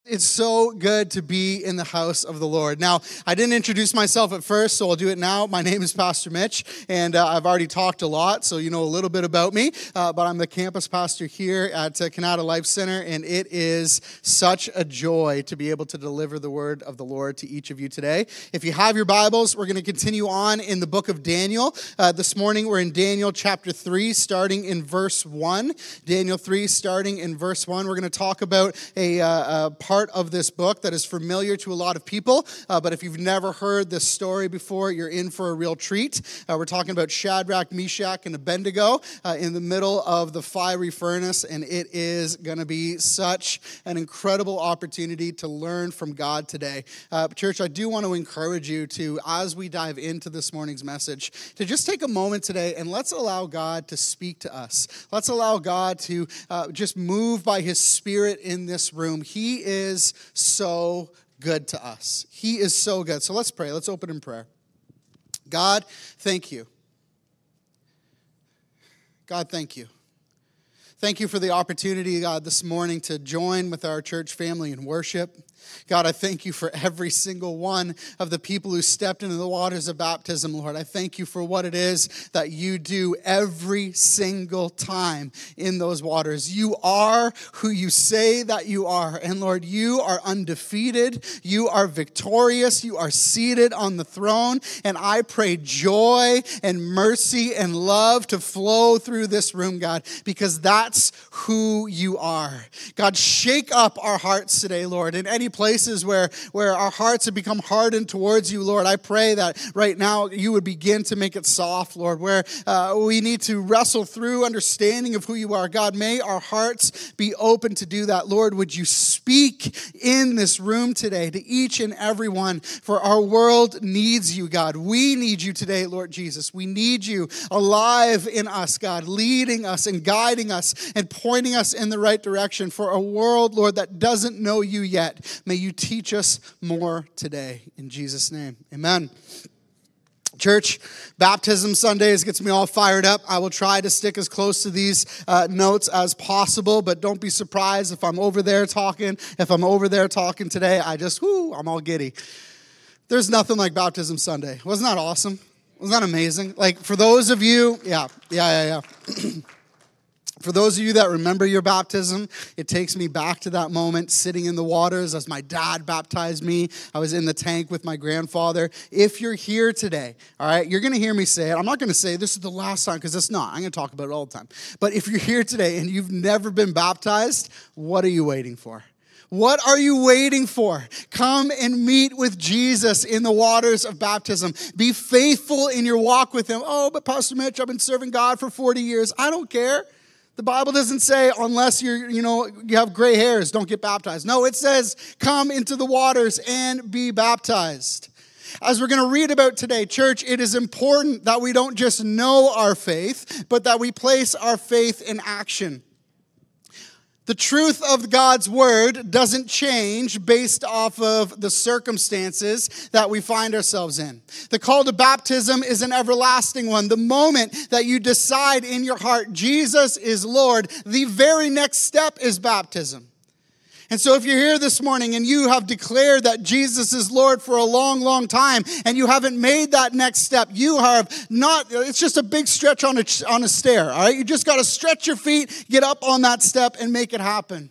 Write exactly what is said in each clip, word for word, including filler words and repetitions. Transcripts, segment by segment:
It's so good to be in the house of the Lord. Now, I didn't introduce myself at first, so I'll do it now. My name is Pastor Mitch, and uh, I've already talked a lot, so you know a little bit about me. Uh, but I'm the campus pastor here at uh, Canada Life Center, and it is such a joy to be able to deliver the word of the Lord to each of you today. If you have your Bibles, we're going to continue on in the book of Daniel. Uh, this morning, we're in Daniel chapter three, starting in verse one. Daniel three, starting in verse one. We're going to talk about a, uh, a part of this book that is familiar to a lot of people, uh, but if you've never heard this story before, you're in for a real treat. Uh, we're talking about Shadrach, Meshach, and Abednego uh, in the middle of the fiery furnace, and it is going to be such an incredible opportunity to learn from God today. Uh, church, I do want to encourage you to, as we dive into this morning's message, to just take a moment today and let's allow God to speak to us. Let's allow God to uh, just move by His Spirit in this room. He is so good to us. He is so good. So let's pray. Let's open in prayer. God, thank you. God, thank you. Thank you for the opportunity, God, this morning to join with our church family in worship. God, I thank you for every single one of the people who stepped into the waters of baptism, Lord. I thank you for what it is that you do every single time in those waters. You are who you say that you are. And Lord, you are undefeated. You are victorious. You are seated on the throne. And I pray joy and mercy and love to flow through this room, God, because that's who you are. God, shake up our hearts today, Lord, in any places where, where our hearts have become hardened towards you, Lord. I pray that right now you would begin to make it soft, Lord, where uh, we need to wrestle through understanding of who you are. God, may our hearts be open to do that. Lord, would you speak in this room today to each and every one, for our world needs you, God. We need you today, Lord Jesus. We need you alive in us, God, leading us and guiding us and pointing us in the right direction for a world, Lord, that doesn't know you yet. May you teach us more today. In Jesus' name, amen. Church, baptism Sundays gets me all fired up. I will try to stick as close to these uh, notes as possible, but don't be surprised if I'm over there talking. If I'm over there talking today, I just, whoo, I'm all giddy. There's nothing like baptism Sunday. Wasn't that awesome? Wasn't that amazing? Like, for those of you, yeah, yeah, yeah, yeah. For those of you that remember your baptism, it takes me back to that moment sitting in the waters as my dad baptized me. I was in the tank with my grandfather. If you're here today, all right, you're going to hear me say it. I'm not going to say this is the last time because it's not. I'm going to talk about it all the time. But if you're here today and you've never been baptized, what are you waiting for? What are you waiting for? Come and meet with Jesus in the waters of baptism. Be faithful in your walk with him. Oh, but Pastor Mitch, I've been serving God for forty years. I don't care. The Bible doesn't say unless you're, you know, you have gray hairs, don't get baptized. No, it says come into the waters and be baptized. As we're going to read about today, church, it is important that we don't just know our faith, but that we place our faith in action. The truth of God's word doesn't change based off of the circumstances that we find ourselves in. The call to baptism is an everlasting one. The moment that you decide in your heart, Jesus is Lord, the very next step is baptism. And so if you're here this morning and you have declared that Jesus is Lord for a long, long time and you haven't made that next step, you have not, it's just a big stretch on a, on a stair, all right? You just got to stretch your feet, get up on that step and make it happen.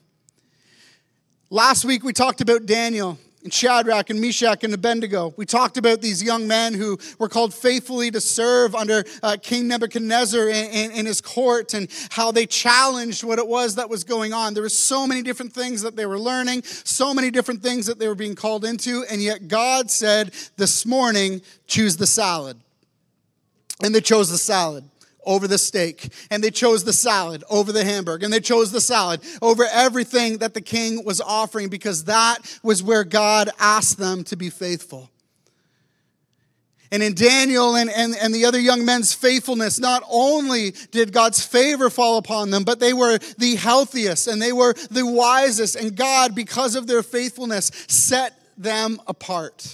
Last week we talked about Daniel and Shadrach and Meshach and Abednego. We talked about these young men who were called faithfully to serve under uh, King Nebuchadnezzar in, in, in his court and how they challenged what it was that was going on. There were so many different things that they were learning, so many different things that they were being called into, and yet God said this morning, choose the salad. And they chose the salad over the steak, and they chose the salad over the hamburger, and they chose the salad over everything that the king was offering because that was where God asked them to be faithful. And in Daniel and, and, and the other young men's faithfulness, not only did God's favor fall upon them, but they were the healthiest and they were the wisest, and God, because of their faithfulness, set them apart.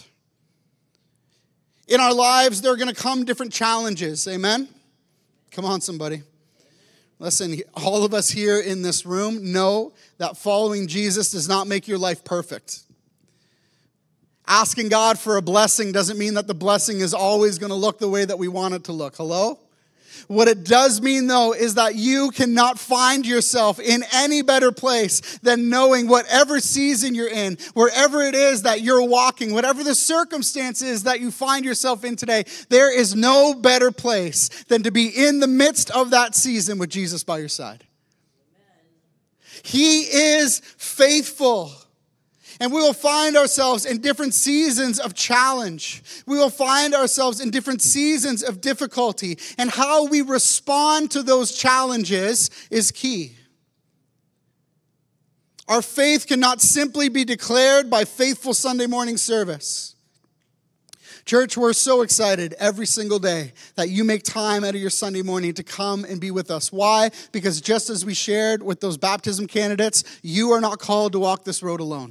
In our lives, there are going to come different challenges, amen? Come on, somebody. Listen, all of us here in this room know that following Jesus does not make your life perfect. Asking God for a blessing doesn't mean that the blessing is always going to look the way that we want it to look. Hello? What it does mean, though, is that you cannot find yourself in any better place than knowing whatever season you're in, wherever it is that you're walking, whatever the circumstance is that you find yourself in today, there is no better place than to be in the midst of that season with Jesus by your side. Amen. He is faithful. And we will find ourselves in different seasons of challenge. We will find ourselves in different seasons of difficulty. And how we respond to those challenges is key. Our faith cannot simply be declared by faithful Sunday morning service. Church, we're so excited every single day that you make time out of your Sunday morning to come and be with us. Why? Because just as we shared with those baptism candidates, you are not called to walk this road alone.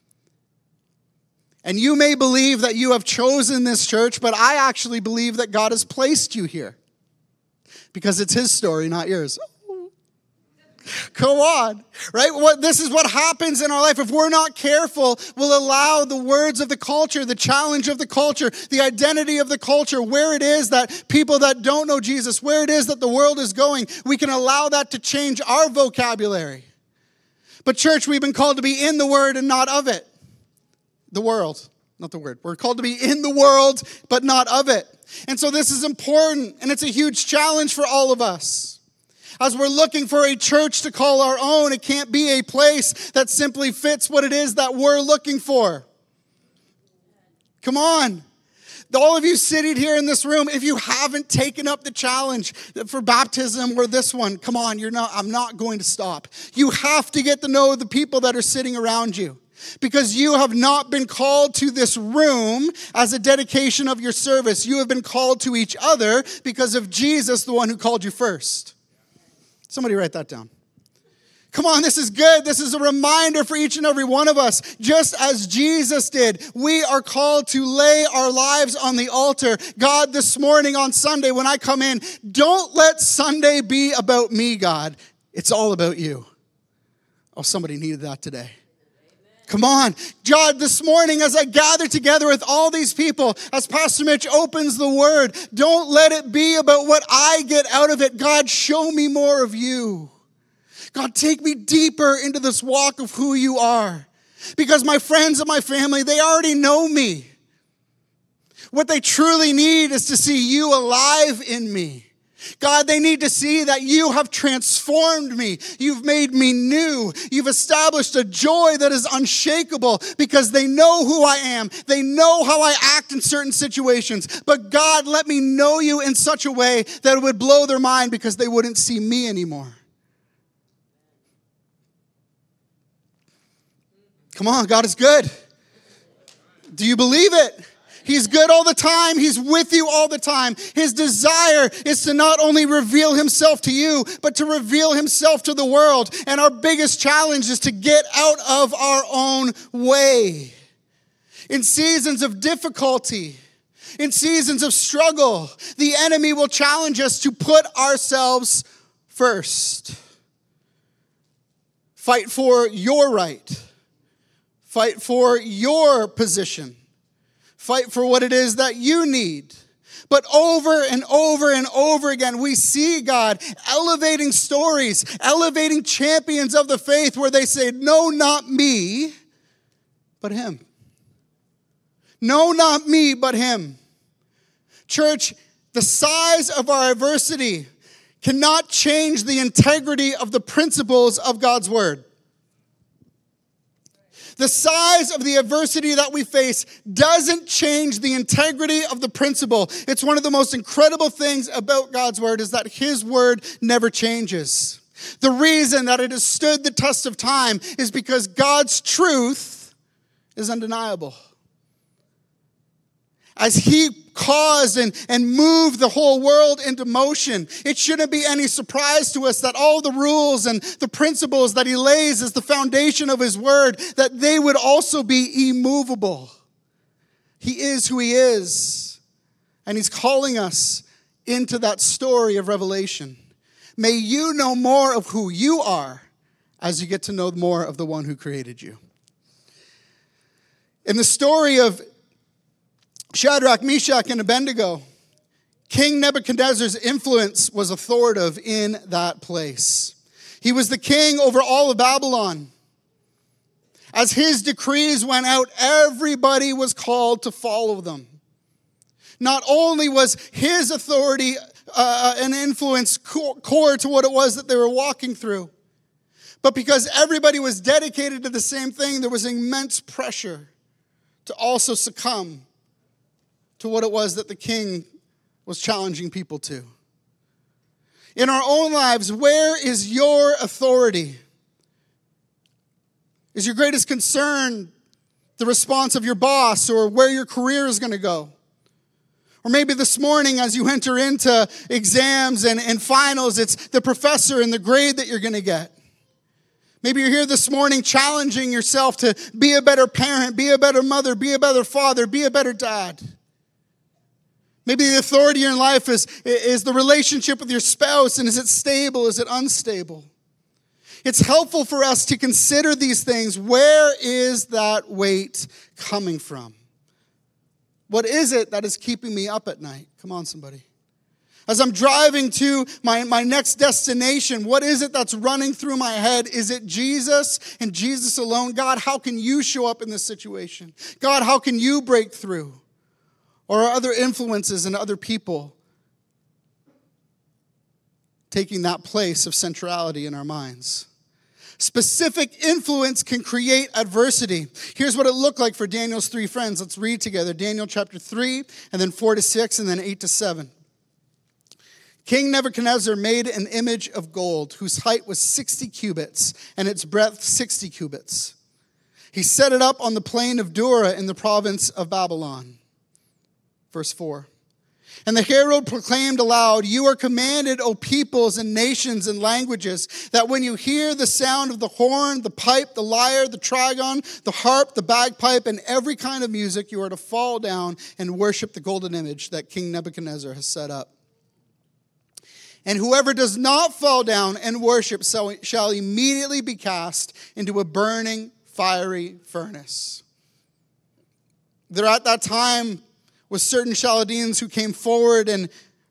And you may believe that you have chosen this church, but I actually believe that God has placed you here. Because it's his story, not yours. Come on, right? What this is what happens in our life. If we're not careful, we'll allow the words of the culture, the challenge of the culture, the identity of the culture, where it is that people that don't know Jesus, where it is that the world is going, we can allow that to change our vocabulary. But church, we've been called to be in the word and not of it. The world, not the word. We're called to be in the world, but not of it. And so this is important, and it's a huge challenge for all of us. As we're looking for a church to call our own, it can't be a place that simply fits what it is that we're looking for. Come on. All of you sitting here in this room, if you haven't taken up the challenge for baptism or this one, come on, you're not, I'm not going to stop. You have to get to know the people that are sitting around you. Because you have not been called to this room as a dedication of your service. You have been called to each other because of Jesus, the one who called you first. Somebody write that down. Come on, this is good. This is a reminder for each and every one of us. Just as Jesus did, we are called to lay our lives on the altar. God, this morning on Sunday when I come in, don't let Sunday be about me, God. It's all about you. Oh, somebody needed that today. Come on. God, this morning as I gather together with all these people, as Pastor Mitch opens the word, don't let it be about what I get out of it. God, show me more of you. God, take me deeper into this walk of who you are. Because my friends and my family, they already know me. What they truly need is to see you alive in me. God, they need to see that you have transformed me. You've made me new. You've established a joy that is unshakable because they know who I am. They know how I act in certain situations. But God, let me know you in such a way that it would blow their mind because they wouldn't see me anymore. Come on, God is good. Do you believe it? He's good all the time. He's with you all the time. His desire is to not only reveal himself to you, but to reveal himself to the world. And our biggest challenge is to get out of our own way. In seasons of difficulty, in seasons of struggle, the enemy will challenge us to put ourselves first. Fight for your right. Fight for your position. Fight for what it is that you need. But over and over and over again, we see God elevating stories, elevating champions of the faith where they say, no, not me, but him. No, not me, but him. Church, the size of our adversity cannot change the integrity of the principles of God's word. The size of the adversity that we face doesn't change the integrity of the principle. It's one of the most incredible things about God's word is that his word never changes. The reason that it has stood the test of time is because God's truth is undeniable. As he caused and, and moved the whole world into motion, it shouldn't be any surprise to us that all the rules and the principles that he lays as the foundation of his word, that they would also be immovable. He is who he is. And he's calling us into that story of Revelation. May you know more of who you are as you get to know more of the one who created you. In the story of Shadrach, Meshach, and Abednego, King Nebuchadnezzar's influence was authoritative in that place. He was the king over all of Babylon. As his decrees went out, everybody was called to follow them. Not only was his authority uh, and influence core to what it was that they were walking through, but because everybody was dedicated to the same thing, there was immense pressure to also succumb to what it was that the king was challenging people to. In our own lives, where is your authority? Is your greatest concern the response of your boss or where your career is going to go? Or maybe this morning as you enter into exams and, and finals, it's the professor and the grade that you're going to get. Maybe you're here this morning challenging yourself to be a better parent, be a better mother, be a better father, be a better dad. Maybe the authority in your life is, is the relationship with your spouse, and is it stable, is it unstable? It's helpful for us to consider these things. Where is that weight coming from? What is it that is keeping me up at night? Come on, somebody. As I'm driving to my, my next destination, what is it that's running through my head? Is it Jesus and Jesus alone? God, how can you show up in this situation? God, how can you break through? Or are other influences and other people taking that place of centrality in our minds? Specific influence can create adversity. Here's what it looked like for Daniel's three friends. Let's read together. Daniel chapter three, and then four to six, and then eight to seven. King Nebuchadnezzar made an image of gold whose height was sixty cubits and its breadth sixty cubits. He set it up on the plain of Dura in the province of Babylon. Verse four. And the herald proclaimed aloud, "You are commanded, O peoples and nations and languages, that when you hear the sound of the horn, the pipe, the lyre, the trigon, the harp, the bagpipe, and every kind of music, you are to fall down and worship the golden image that King Nebuchadnezzar has set up. And whoever does not fall down and worship shall immediately be cast into a burning, fiery furnace." There at that time was certain Chaldeans who came forward and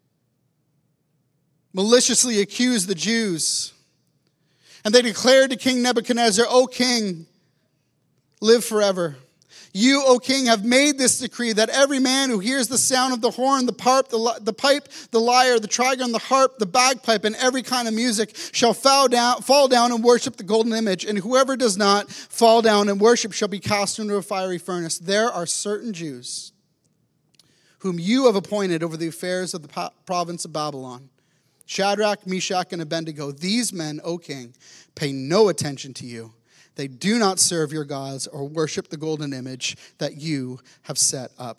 maliciously accused the Jews. And they declared to King Nebuchadnezzar, "O king, live forever. You, O king, have made this decree that every man who hears the sound of the horn, the harp, the, the pipe, the lyre, the trigon, the harp, the bagpipe, and every kind of music shall fall down, fall down and worship the golden image. And whoever does not fall down and worship shall be cast into a fiery furnace. There are certain Jews whom you have appointed over the affairs of the province of Babylon, Shadrach, Meshach, and Abednego. These men, O king, pay no attention to you. They do not serve your gods or worship the golden image that you have set up."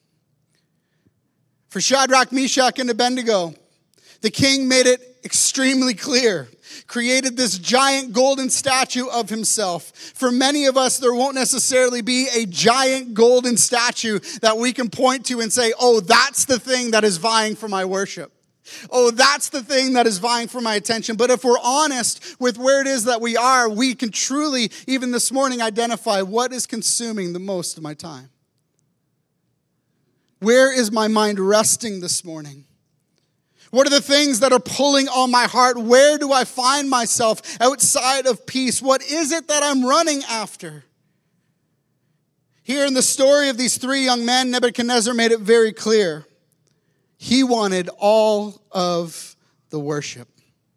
For Shadrach, Meshach, and Abednego, the king made it extremely clear, created this giant golden statue of himself. For many of us, there won't necessarily be a giant golden statue that we can point to and say, "Oh, that's the thing that is vying for my worship. Oh, that's the thing that is vying for my attention." But if we're honest with where it is that we are, we can truly, even this morning, identify what is consuming the most of my time. Where is my mind resting this morning? What are the things that are pulling on my heart? Where do I find myself outside of peace? What is it that I'm running after? Here in the story of these three young men, Nebuchadnezzar made it very clear. He wanted all of the worship.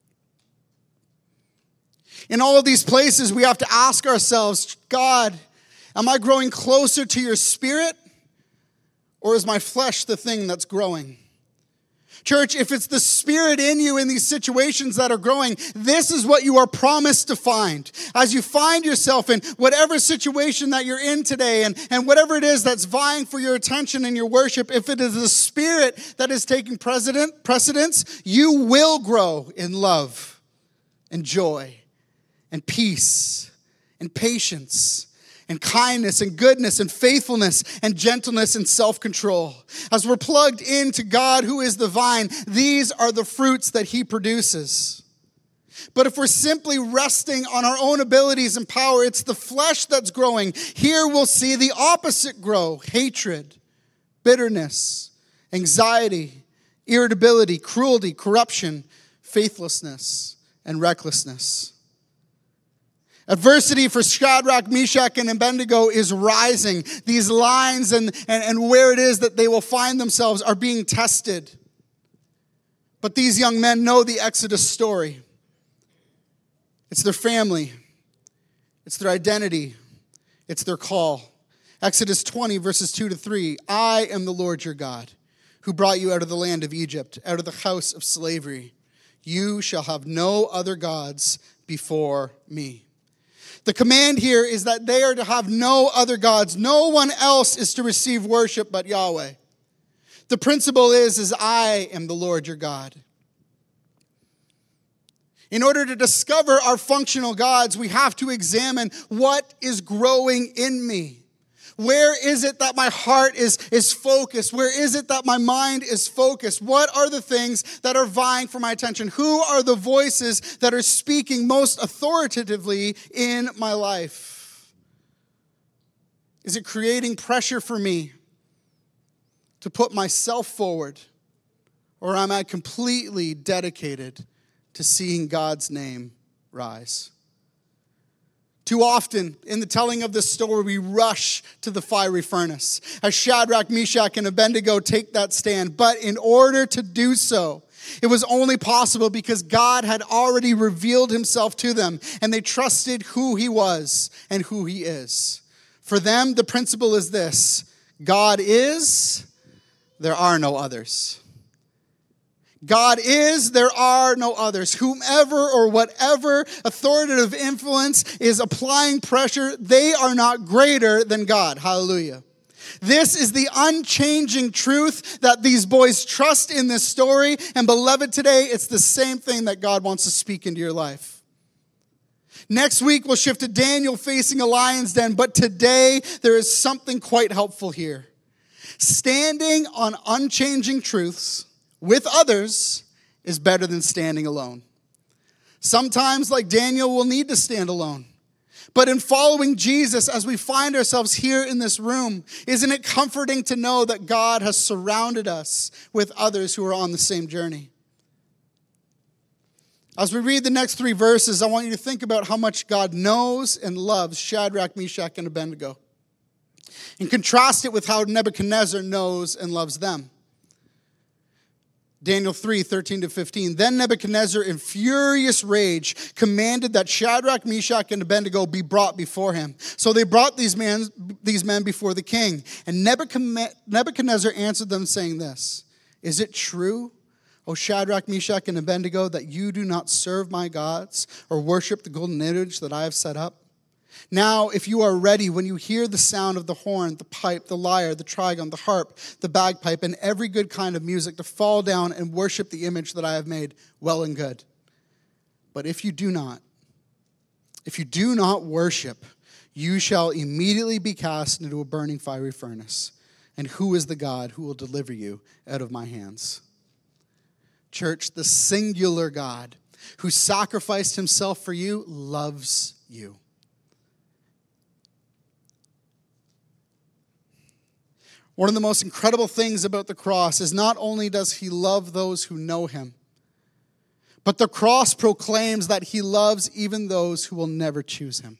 In all of these places, we have to ask ourselves, God, am I growing closer to your spirit, or is my flesh the thing that's growing? Church, if it's the spirit in you in these situations that are growing, this is what you are promised to find. As you find yourself in whatever situation that you're in today, and, and whatever it is that's vying for your attention and your worship, if it is the spirit that is taking precedent, precedence, you will grow in love and joy and peace and patience and kindness and goodness and faithfulness and gentleness and self-control. As we're plugged into God, who is the vine, these are the fruits that he produces. But if we're simply resting on our own abilities and power, it's the flesh that's growing. Here we'll see the opposite grow: hatred, bitterness, anxiety, irritability, cruelty, corruption, faithlessness, and recklessness. Adversity for Shadrach, Meshach, and Abednego is rising. These lines and, and, and where it is that they will find themselves are being tested. But these young men know the Exodus story. It's their family. It's their identity. It's their call. Exodus twenty, verses two to three. I am the Lord your God, who brought you out of the land of Egypt, out of the house of slavery. You shall have no other gods before me. The command here is that they are to have no other gods. No one else is to receive worship but Yahweh. The principle is, is I am the Lord your God. In order to discover our functional gods, we have to examine what is growing in me. Where is it that my heart is, is focused? Where is it that my mind is focused? What are the things that are vying for my attention? Who are the voices that are speaking most authoritatively in my life? Is it creating pressure for me to put myself forward? Or am I completely dedicated to seeing God's name rise? Too often, in the telling of this story, we rush to the fiery furnace as Shadrach, Meshach, and Abednego take that stand. But in order to do so, it was only possible because God had already revealed himself to them, and they trusted who he was and who he is. For them, the principle is this: God is, there are no others. God is, there are no others. Whomever or whatever authoritative influence is applying pressure, they are not greater than God. Hallelujah. This is the unchanging truth that these boys trust in this story. And beloved, today, it's the same thing that God wants to speak into your life. Next week, we'll shift to Daniel facing a lion's den. But today, there is something quite helpful here. Standing on unchanging truths with others is better than standing alone. Sometimes, like Daniel, we'll need to stand alone. But in following Jesus, as we find ourselves here in this room, isn't it comforting to know that God has surrounded us with others who are on the same journey? As we read the next three verses, I want you to think about how much God knows and loves Shadrach, Meshach, and Abednego, and contrast it with how Nebuchadnezzar knows and loves them. Daniel three, thirteen to fifteen. Then Nebuchadnezzar, in furious rage, commanded that Shadrach, Meshach, and Abednego be brought before him. So they brought these men, these men before the king. And Nebuchadnezzar answered them, saying this: Is it true, O Shadrach, Meshach, and Abednego, that you do not serve my gods or worship the golden image that I have set up? Now, if you are ready, when you hear the sound of the horn, the pipe, the lyre, the trigon, the harp, the bagpipe, and every good kind of music, to fall down and worship the image that I have made, well and good. But if you do not, if you do not worship, you shall immediately be cast into a burning fiery furnace. And who is the God who will deliver you out of my hands? Church, the singular God who sacrificed himself for you loves you. One of the most incredible things about the cross is not only does he love those who know him, but the cross proclaims that he loves even those who will never choose him.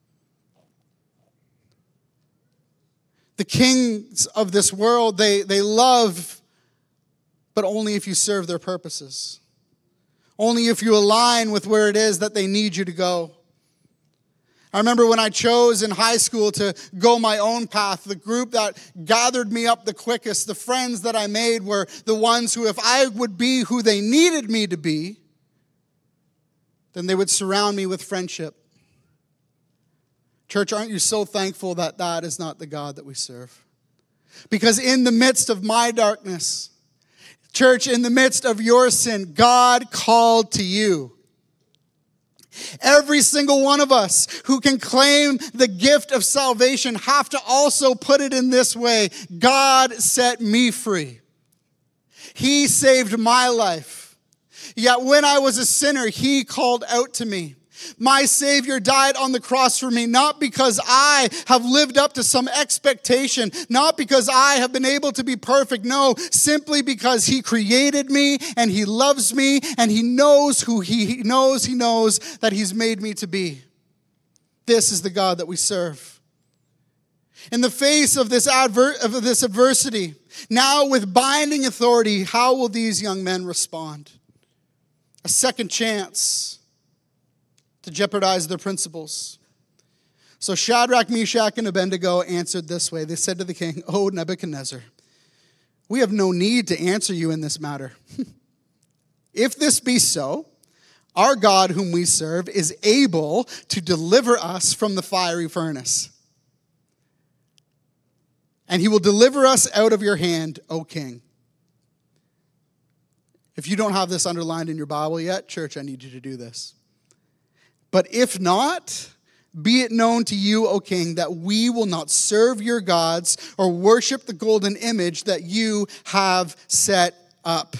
The kings of this world, they, they love, but only if you serve their purposes. Only if you align with where it is that they need you to go. I remember when I chose in high school to go my own path, the group that gathered me up the quickest, the friends that I made were the ones who, if I would be who they needed me to be, then they would surround me with friendship. Church, aren't you so thankful that that is not the God that we serve? Because in the midst of my darkness, church, in the midst of your sin, God called to you. Every single one of us who can claim the gift of salvation have to also put it in this way. God set me free. He saved my life. Yet when I was a sinner, he called out to me. My Savior died on the cross for me, not because I have lived up to some expectation, not because I have been able to be perfect. No, simply because he created me and he loves me and he knows who he knows he knows that he's made me to be. This is the God that we serve. In the face of this adver- of this adversity, now with binding authority, how will these young men respond? A second chance to jeopardize their principles. So Shadrach, Meshach, and Abednego answered this way. They said to the king, "O Nebuchadnezzar, we have no need to answer you in this matter. If this be so, our God whom we serve is able to deliver us from the fiery furnace. And he will deliver us out of your hand, O king." If you don't have this underlined in your Bible yet, church, I need you to do this. "But if not, be it known to you, O king, that we will not serve your gods or worship the golden image that you have set up."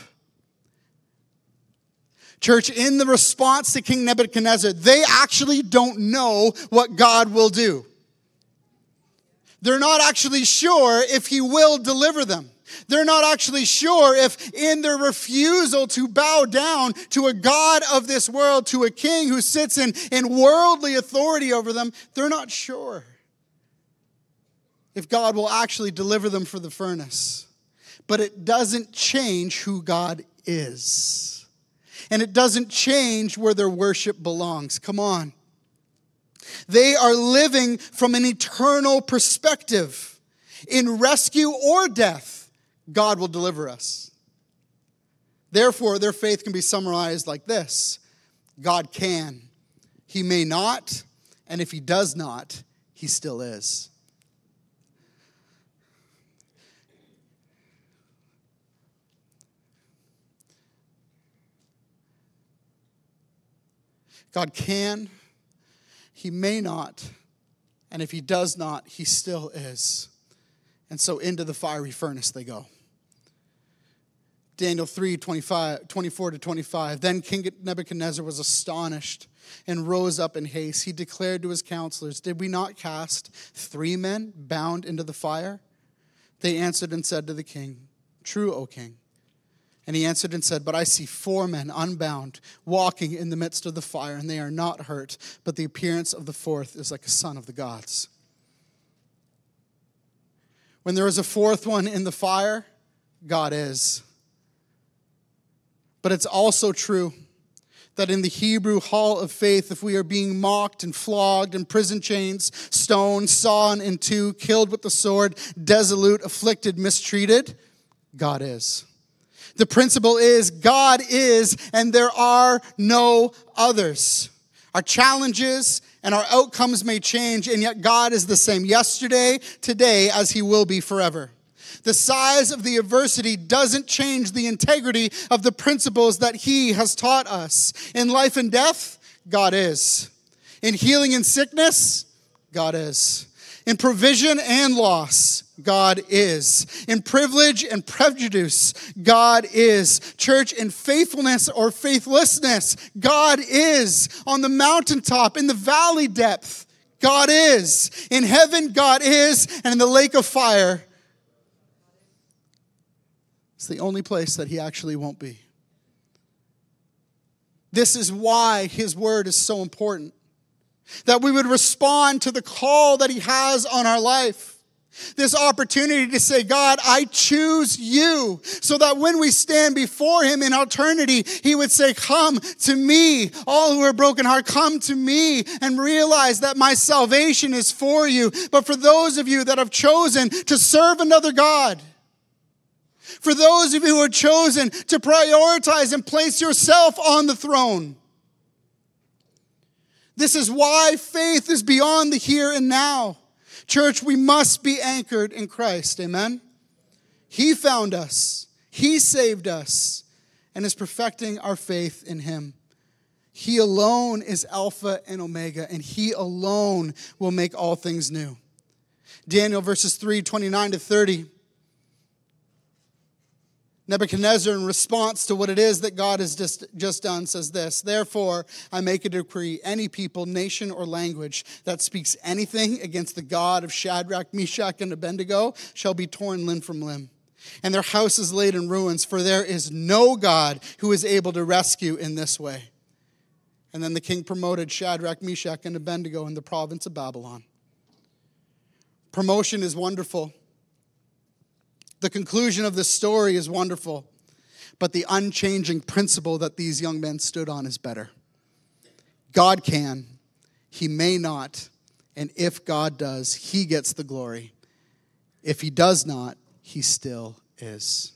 Church, in the response to King Nebuchadnezzar, they actually don't know what God will do. They're not actually sure if he will deliver them. They're not actually sure if in their refusal to bow down to a God of this world, to a king who sits in, in worldly authority over them, they're not sure if God will actually deliver them from the furnace. But it doesn't change who God is. And it doesn't change where their worship belongs. Come on. They are living from an eternal perspective. In rescue or death, God will deliver us. Therefore, their faith can be summarized like this: God can. He may not, and if he does not, he still is. God can, he may not, and if he does not, he still is. And so into the fiery furnace they go. Daniel three, twenty-five, twenty-four to twenty-five. Then King Nebuchadnezzar was astonished and rose up in haste. He declared to his counselors, "Did we not cast three men bound into the fire?" They answered and said to the king, "True, O king." And he answered and said, "But I see four men unbound, walking in the midst of the fire, and they are not hurt, but the appearance of the fourth is like a son of the gods." When there is a fourth one in the fire, God is. But it's also true that in the Hebrew hall of faith, if we are being mocked and flogged in prison chains, stoned, sawn in two, killed with the sword, desolate, afflicted, mistreated, God is. The principle is God is, and there are no others. Our challenges and our outcomes may change, and yet God is the same yesterday, today, as he will be forever. The size of the adversity doesn't change the integrity of the principles that he has taught us. In life and death, God is. In healing and sickness, God is. In provision and loss, God is. In privilege and prejudice, God is. Church, in faithfulness or faithlessness, God is. On the mountaintop, in the valley depth, God is. In heaven, God is. And in the lake of fire, it's the only place that he actually won't be. This is why his word is so important. That we would respond to the call that he has on our life. This opportunity to say, God, I choose you. So that when we stand before him in eternity, he would say, come to me, all who are broken heart, come to me and realize that my salvation is for you. But for those of you that have chosen to serve another God, for those of you who have chosen to prioritize and place yourself on the throne, this is why faith is beyond the here and now. Church, we must be anchored in Christ. Amen? He found us. He saved us and is perfecting our faith in him. He alone is Alpha and Omega, and he alone will make all things new. Daniel verses three, twenty-nine to thirty. Nebuchadnezzar, in response to what it is that God has just, just done, says this: "Therefore, I make a decree, any people, nation, or language that speaks anything against the God of Shadrach, Meshach, and Abednego shall be torn limb from limb, and their house is laid in ruins, for there is no God who is able to rescue in this way." And then the king promoted Shadrach, Meshach, and Abednego in the province of Babylon. Promotion is wonderful. The conclusion of this story is wonderful, but the unchanging principle that these young men stood on is better. God can, he may not, and if God does, he gets the glory. If he does not, he still is.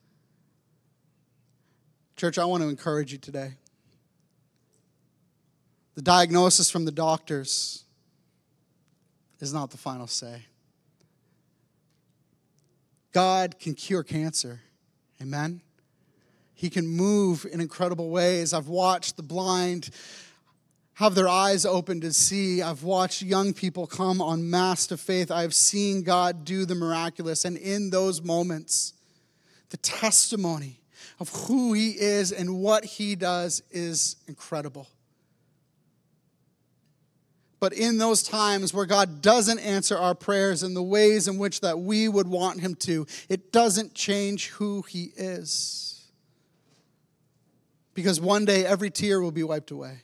Church, I want to encourage you today. The diagnosis from the doctors is not the final say. God can cure cancer. Amen? He can move in incredible ways. I've watched the blind have their eyes open to see. I've watched young people come en masse to faith. I've seen God do the miraculous. And in those moments, the testimony of who he is and what he does is incredible. But in those times where God doesn't answer our prayers in the ways in which that we would want him to, it doesn't change who he is. Because one day every tear will be wiped away.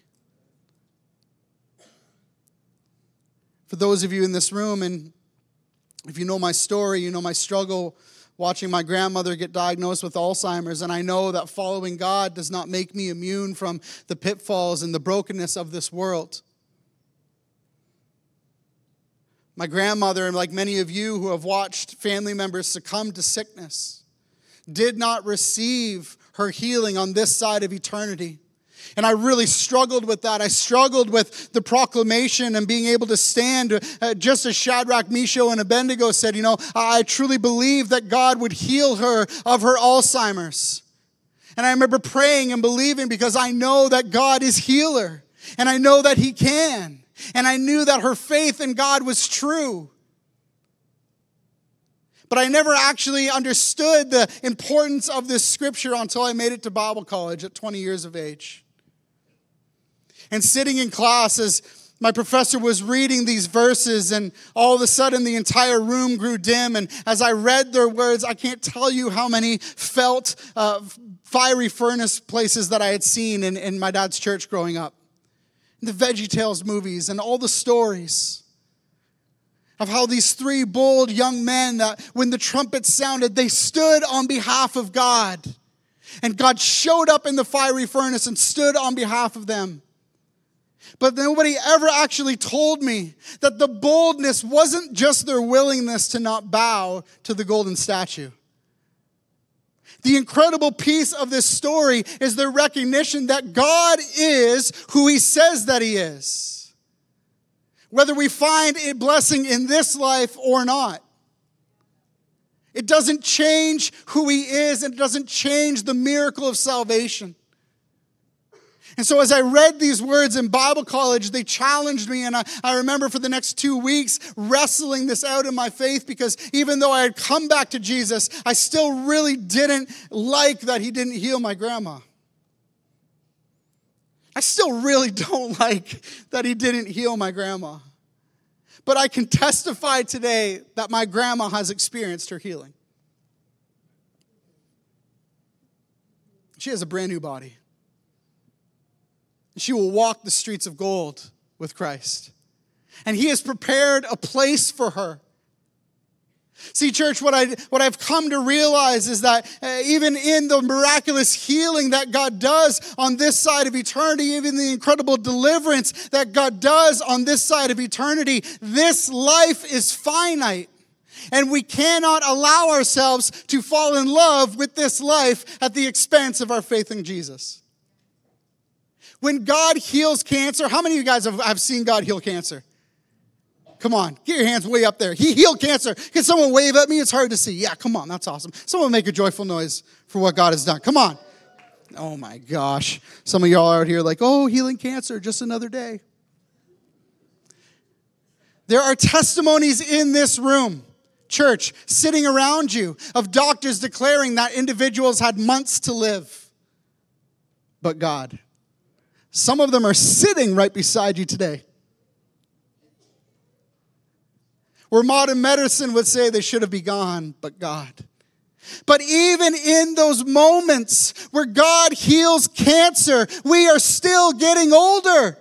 For those of you in this room, and if you know my story, you know my struggle watching my grandmother get diagnosed with Alzheimer's, and I know that following God does not make me immune from the pitfalls and the brokenness of this world. My grandmother, and like many of you who have watched family members succumb to sickness, did not receive her healing on this side of eternity. And I really struggled with that. I struggled with the proclamation and being able to stand, uh, just as Shadrach, Meshach, and Abednego said, you know, I truly believe that God would heal her of her Alzheimer's. And I remember praying and believing because I know that God is healer. And I know that he can. And I knew that her faith in God was true. But I never actually understood the importance of this scripture until I made it to Bible college at twenty years of age. And sitting in class as my professor was reading these verses, and all of a sudden the entire room grew dim. And as I read their words, I can't tell you how many felt uh, fiery furnace places that I had seen in, in my dad's church growing up. The VeggieTales movies and all the stories of how these three bold young men that when the trumpet sounded, they stood on behalf of God. And God showed up in the fiery furnace and stood on behalf of them. But nobody ever actually told me that the boldness wasn't just their willingness to not bow to the golden statue. The incredible piece of this story is the recognition that God is who he says that he is. Whether we find a blessing in this life or not. It doesn't change who he is, and it doesn't change the miracle of salvation. And so as I read these words in Bible college, they challenged me. And I, I remember for the next two weeks wrestling this out in my faith, because even though I had come back to Jesus, I still really didn't like that he didn't heal my grandma. I still really don't like that he didn't heal my grandma. But I can testify today that my grandma has experienced her healing. She has a brand new body. She will walk the streets of gold with Christ. And he has prepared a place for her. See, church, what, I, what I've come to realize is that uh, even in the miraculous healing that God does on this side of eternity, even the incredible deliverance that God does on this side of eternity, this life is finite. And we cannot allow ourselves to fall in love with this life at the expense of our faith in Jesus. When God heals cancer, how many of you guys have, have seen God heal cancer? Come on, get your hands way up there. He healed cancer. Can someone wave at me? It's hard to see. Yeah, come on, that's awesome. Someone make a joyful noise for what God has done. Come on. Oh my gosh. Some of y'all out here like, oh, healing cancer, just another day. There are testimonies in this room, church, sitting around you, of doctors declaring that individuals had months to live. But God. Some of them are sitting right beside you today. Where modern medicine would say they should have been gone, but God. But even in those moments where God heals cancer, we are still getting older.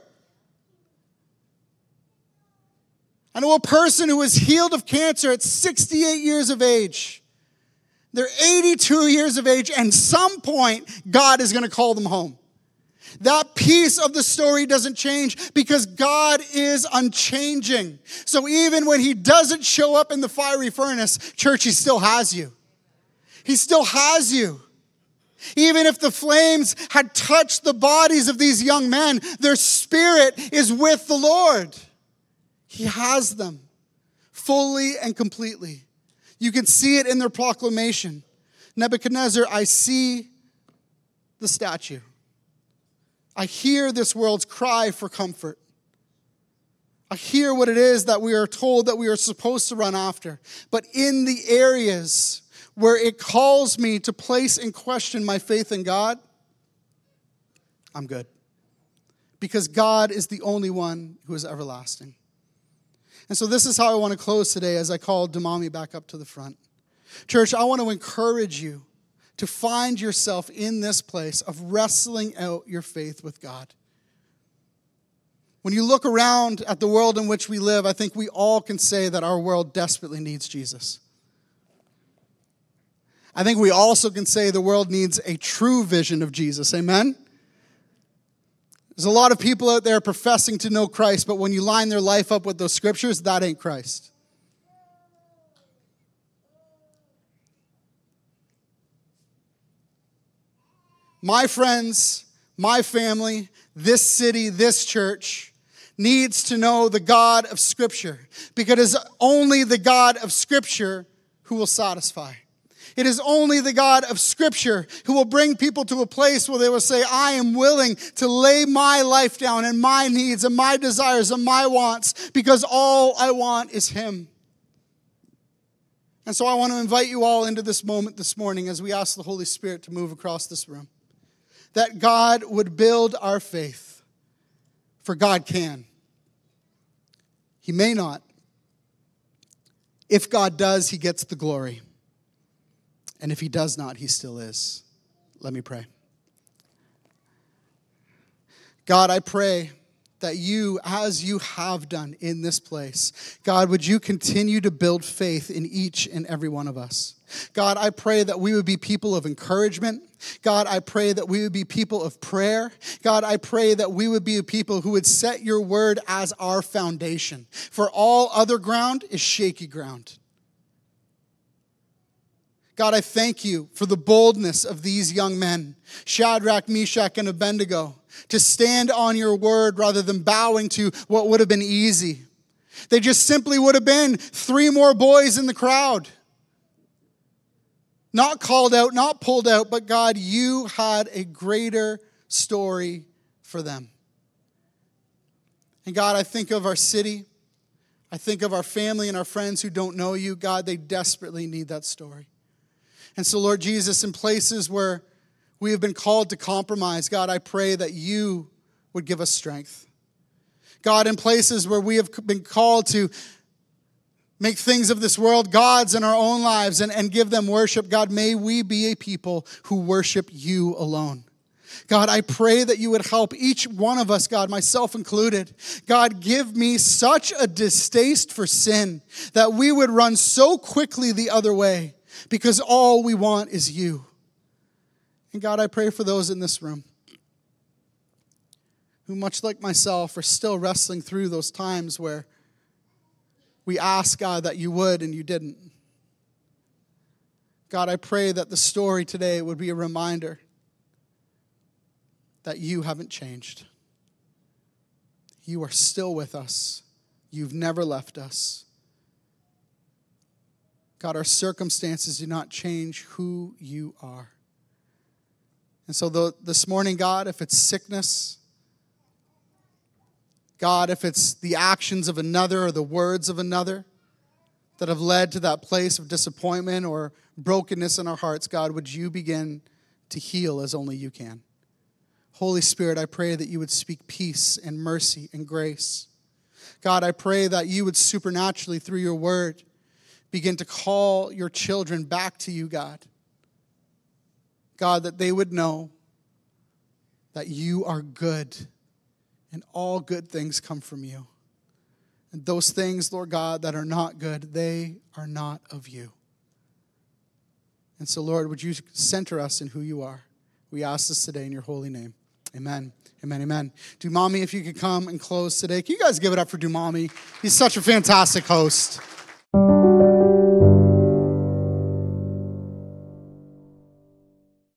I know a person who was healed of cancer at sixty-eight years of age. They're eighty-two years of age, and some point, God is going to call them home. That piece of the story doesn't change because God is unchanging. So even when he doesn't show up in the fiery furnace, church, he still has you. He still has you. Even if the flames had touched the bodies of these young men, their spirit is with the Lord. He has them fully and completely. You can see it in their proclamation. Nebuchadnezzar, I see the statue. I hear this world's cry for comfort. I hear what it is that we are told that we are supposed to run after. But in the areas where it calls me to place in question my faith in God, I'm good. Because God is the only one who is everlasting. And so this is how I want to close today as I call Damami back up to the front. Church, I want to encourage you to find yourself in this place of wrestling out your faith with God. When you look around at the world in which we live, I think we all can say that our world desperately needs Jesus. I think we also can say the world needs a true vision of Jesus. Amen? There's a lot of people out there professing to know Christ, but when you line their life up with those scriptures, that ain't Christ. My friends, my family, this city, this church needs to know the God of Scripture, because it is only the God of Scripture who will satisfy. It is only the God of Scripture who will bring people to a place where they will say, I am willing to lay my life down and my needs and my desires and my wants because all I want is Him. And so I want to invite you all into this moment this morning as we ask the Holy Spirit to move across this room. That God would build our faith, for God can. He may not. If God does, He gets the glory. And if He does not, He still is. Let me pray. God, I pray that you, as you have done in this place, God, would you continue to build faith in each and every one of us. God, I pray that we would be people of encouragement. God, I pray that we would be people of prayer. God, I pray that we would be a people who would set your word as our foundation. For all other ground is shaky ground. God, I thank you for the boldness of these young men, Shadrach, Meshach, and Abednego, to stand on your word rather than bowing to what would have been easy. They just simply would have been three more boys in the crowd. Not called out, not pulled out, but God, you had a greater story for them. And God, I think of our city. I think of our family and our friends who don't know you. God, they desperately need that story. And so, Lord Jesus, in places where we have been called to compromise, God, I pray that you would give us strength. God, in places where we have been called to make things of this world gods in our own lives and, and give them worship, God, may we be a people who worship you alone. God, I pray that you would help each one of us, God, myself included. God, give me such a distaste for sin that we would run so quickly the other way because all we want is you. And God, I pray for those in this room who, much like myself, are still wrestling through those times where we ask, God, that you would and you didn't. God, I pray that the story today would be a reminder that you haven't changed. You are still with us. You've never left us. God, our circumstances do not change who you are. And so the, this morning, God, if it's sickness, God, if it's the actions of another or the words of another that have led to that place of disappointment or brokenness in our hearts, God, would you begin to heal as only you can. Holy Spirit, I pray that you would speak peace and mercy and grace. God, I pray that you would supernaturally, through your word, begin to call your children back to you, God. God, that they would know that you are good and all good things come from you. And those things, Lord God, that are not good, they are not of you. And so, Lord, would you center us in who you are? We ask this today in your holy name. Amen. Amen. Amen. Dumami, if you could come and close today. Can you guys give it up for Dumami? He's such a fantastic host.